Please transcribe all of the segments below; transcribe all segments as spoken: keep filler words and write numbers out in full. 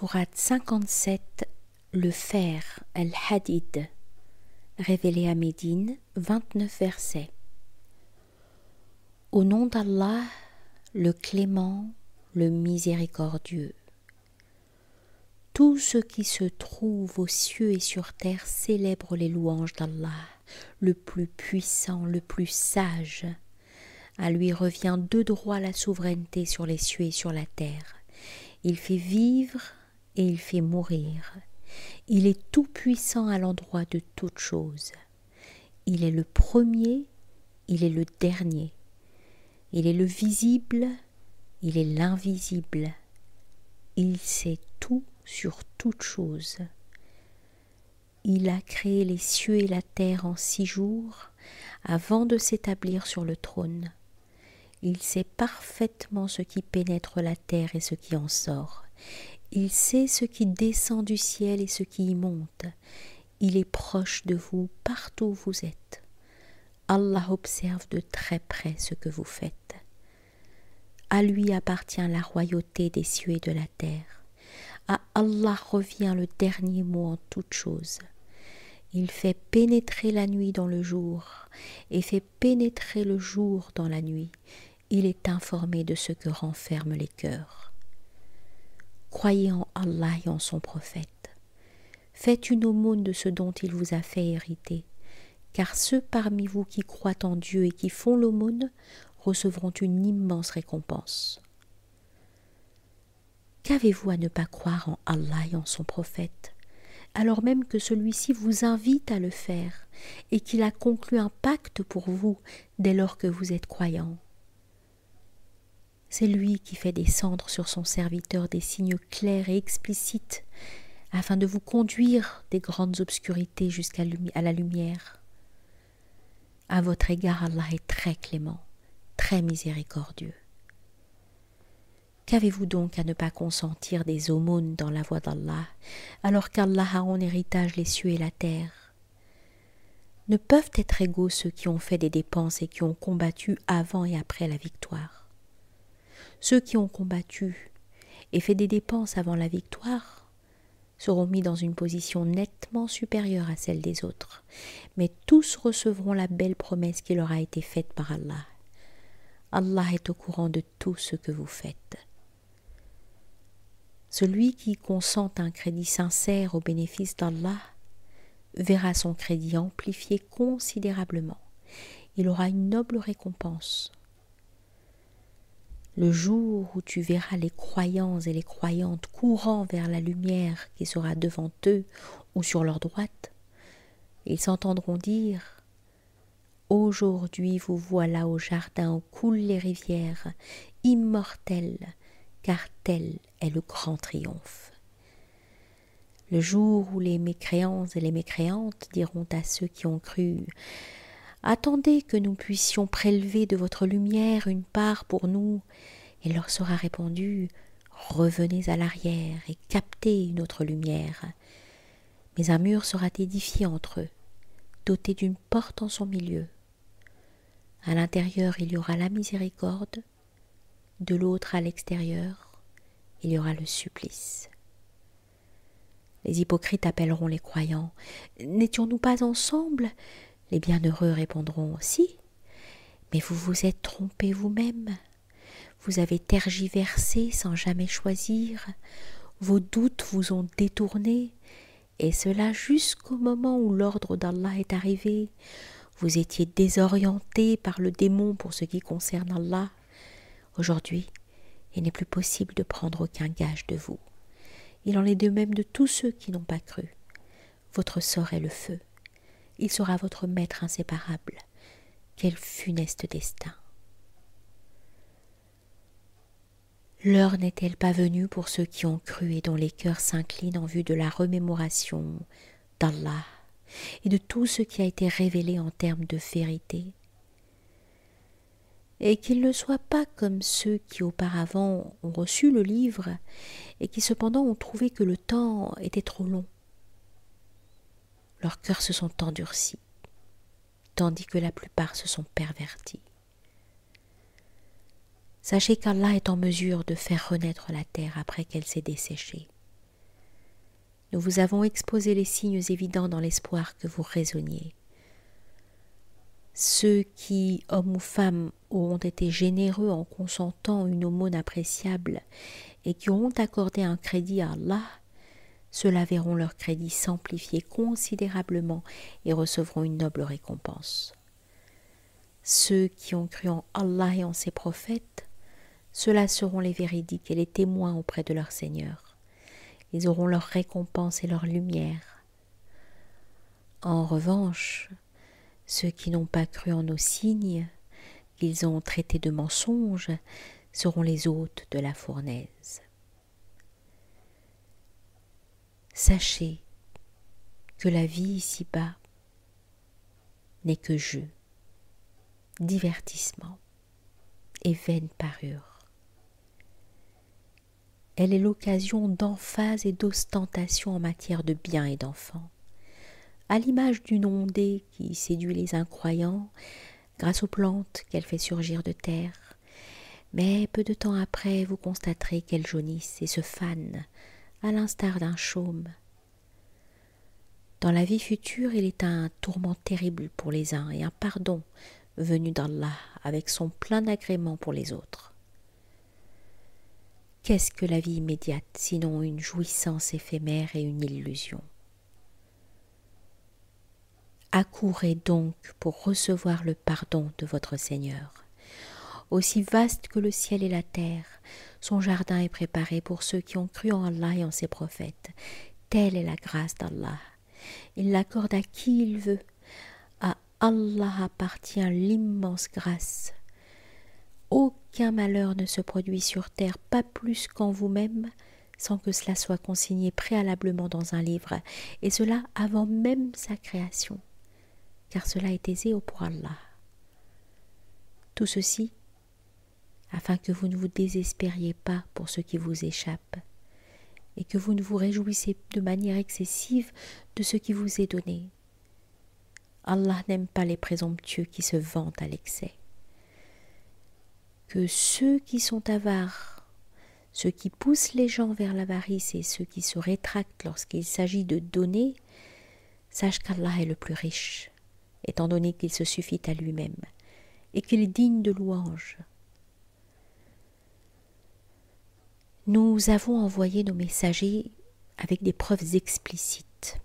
Sourate cinquante-sept, le fer, Al-Hadid, révélé à Médine, vingt-neuf versets. Au nom d'Allah, le clément, le miséricordieux. Tout ce qui se trouve aux cieux et sur terre célèbre les louanges d'Allah, le plus puissant, le plus sage. À lui revient de droit la souveraineté sur les cieux et sur la terre. Il fait vivre et il fait mourir. Il est tout-puissant à l'endroit de toutes choses. Il est le premier, il est le dernier. Il est le visible, il est l'invisible. Il sait tout sur toutes choses. Il a créé les cieux et la terre en six jours avant de s'établir sur le trône. Il sait parfaitement ce qui pénètre la terre et ce qui en sort. Il sait ce qui descend du ciel et ce qui y monte. Il est proche de vous partout où vous êtes. Allah observe de très près ce que vous faites. À lui appartient la royauté des cieux et de la terre. À Allah revient le dernier mot en toutes choses. Il fait pénétrer la nuit dans le jour et fait pénétrer le jour dans la nuit. Il est informé de ce que renferment les cœurs. Croyez en Allah et en son prophète. Faites une aumône de ce dont il vous a fait hériter, car ceux parmi vous qui croient en Dieu et qui font l'aumône recevront une immense récompense. Qu'avez-vous à ne pas croire en Allah et en son prophète, alors même que celui-ci vous invite à le faire et qu'il a conclu un pacte pour vous dès lors que vous êtes croyants? C'est lui qui fait descendre sur son serviteur des signes clairs et explicites afin de vous conduire des grandes obscurités jusqu'à la lumière. À votre égard, Allah est très clément, très miséricordieux. Qu'avez-vous donc à ne pas consentir des aumônes dans la voie d'Allah, alors qu'Allah a en héritage les cieux et la terre? Ne peuvent être égaux ceux qui ont fait des dépenses et qui ont combattu avant et après la victoire. Ceux qui ont combattu et fait des dépenses avant la victoire seront mis dans une position nettement supérieure à celle des autres, mais tous recevront la belle promesse qui leur a été faite par Allah. Allah est au courant de tout ce que vous faites. Celui qui consent un crédit sincère au bénéfice d'Allah verra son crédit amplifié considérablement. Il aura une noble récompense. Le jour où tu verras les croyants et les croyantes courant vers la lumière qui sera devant eux ou sur leur droite, ils s'entendront dire « Aujourd'hui vous voilà au jardin où coulent les rivières, immortels, car tel est le grand triomphe. » Le jour où les mécréants et les mécréantes diront à ceux qui ont cru « Attendez que nous puissions prélever de votre lumière une part pour nous. » Il leur sera répondu « Revenez à l'arrière et captez une autre lumière. » Mais un mur sera édifié entre eux, doté d'une porte en son milieu. À l'intérieur, il y aura la miséricorde, de l'autre à l'extérieur, il y aura le supplice. Les hypocrites appelleront les croyants « N'étions-nous pas ensemble ?» Les bienheureux répondront « Si, mais vous vous êtes trompés vous-même. Vous avez tergiversé sans jamais choisir. Vos doutes vous ont détourné, et cela jusqu'au moment où l'ordre d'Allah est arrivé. Vous étiez désorientés par le démon pour ce qui concerne Allah. Aujourd'hui, il n'est plus possible de prendre aucun gage de vous. Il en est de même de tous ceux qui n'ont pas cru. Votre sort est le feu. Il sera votre maître inséparable. Quel funeste destin! L'heure n'est-elle pas venue pour ceux qui ont cru et dont les cœurs s'inclinent en vue de la remémoration d'Allah et de tout ce qui a été révélé en termes de vérité? Et qu'ils ne soient pas comme ceux qui auparavant ont reçu le livre et qui cependant ont trouvé que le temps était trop long. Leurs cœurs se sont endurcis, tandis que la plupart se sont pervertis. Sachez qu'Allah est en mesure de faire renaître la terre après qu'elle s'est desséchée. Nous vous avons exposé les signes évidents dans l'espoir que vous raisonniez. Ceux qui, hommes ou femmes, auront été généreux en consentant une aumône appréciable et qui auront accordé un crédit à Allah, ceux-là verront leur crédit s'amplifier considérablement et recevront une noble récompense. Ceux qui ont cru en Allah et en ses prophètes, ceux-là seront les véridiques et les témoins auprès de leur Seigneur. Ils auront leur récompense et leur lumière. En revanche, ceux qui n'ont pas cru en nos signes, qu'ils ont traités de mensonges, seront les hôtes de la fournaise. Sachez que la vie ici-bas n'est que jeu, divertissement et vaine parure. Elle est l'occasion d'emphase et d'ostentation en matière de biens et d'enfants, à l'image d'une ondée qui séduit les incroyants grâce aux plantes qu'elle fait surgir de terre. Mais peu de temps après, vous constaterez qu'elles jaunissent et se fanent, à l'instar d'un chaume. Dans la vie future, il est un tourment terrible pour les uns et un pardon venu d'Allah avec son plein agrément pour les autres. Qu'est-ce que la vie immédiate sinon une jouissance éphémère et une illusion? Accourez donc pour recevoir le pardon de votre Seigneur. Aussi vaste que le ciel et la terre, son jardin est préparé pour ceux qui ont cru en Allah et en ses prophètes. Telle est la grâce d'Allah. Il l'accorde à qui il veut. À Allah appartient l'immense grâce. Aucun malheur ne se produit sur terre, pas plus qu'en vous-même, sans que cela soit consigné préalablement dans un livre, et cela avant même sa création, car cela est aisé pour Allah. Tout ceci afin que vous ne vous désespériez pas pour ce qui vous échappe, et que vous ne vous réjouissez de manière excessive de ce qui vous est donné. Allah n'aime pas les présomptueux qui se vantent à l'excès. Que ceux qui sont avares, ceux qui poussent les gens vers l'avarice et ceux qui se rétractent lorsqu'il s'agit de donner, sachent qu'Allah est le plus riche, étant donné qu'il se suffit à lui-même, et qu'il est digne de louange. Nous avons envoyé nos messagers avec des preuves explicites.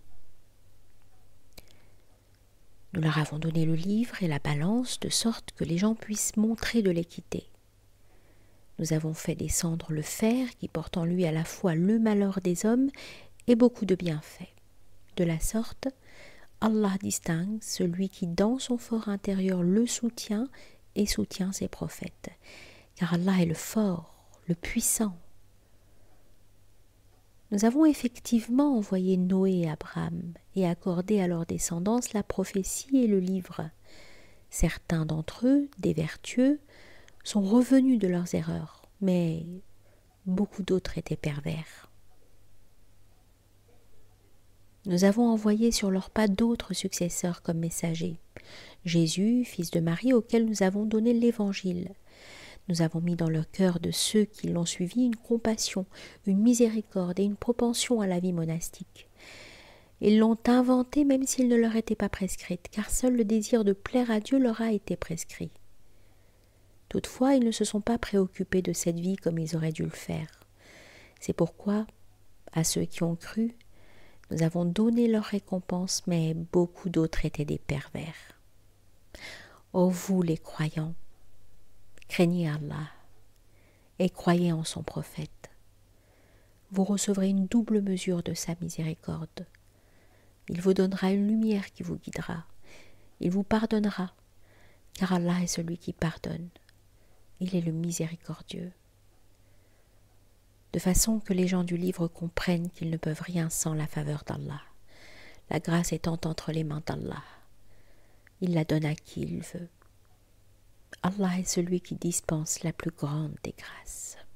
Nous leur avons donné le livre et la balance de sorte que les gens puissent montrer de l'équité. Nous avons fait descendre le fer qui porte en lui à la fois le malheur des hommes et beaucoup de bienfaits. De la sorte, Allah distingue celui qui dans son fort intérieur le soutient et soutient ses prophètes. Car Allah est le fort, le puissant. Nous avons effectivement envoyé Noé et Abraham et accordé à leur descendance la prophétie et le livre. Certains d'entre eux, des vertueux, sont revenus de leurs erreurs, mais beaucoup d'autres étaient pervers. Nous avons envoyé sur leurs pas d'autres successeurs comme messagers. Jésus, fils de Marie, auquel nous avons donné l'Évangile. Nous avons mis dans le cœur de ceux qui l'ont suivi une compassion, une miséricorde et une propension à la vie monastique. Ils l'ont inventée même s'il ne leur était pas prescrite, car seul le désir de plaire à Dieu leur a été prescrit. Toutefois, ils ne se sont pas préoccupés de cette vie comme ils auraient dû le faire. C'est pourquoi, à ceux qui ont cru, nous avons donné leur récompense, mais beaucoup d'autres étaient des pervers. Ô vous les croyants, craignez Allah et croyez en son prophète. Vous recevrez une double mesure de sa miséricorde. Il vous donnera une lumière qui vous guidera. Il vous pardonnera, car Allah est celui qui pardonne. Il est le miséricordieux. De façon que les gens du livre comprennent qu'ils ne peuvent rien sans la faveur d'Allah, la grâce étant entre les mains d'Allah. Il la donne à qui il veut. Allah est celui qui dispense la plus grande des grâces.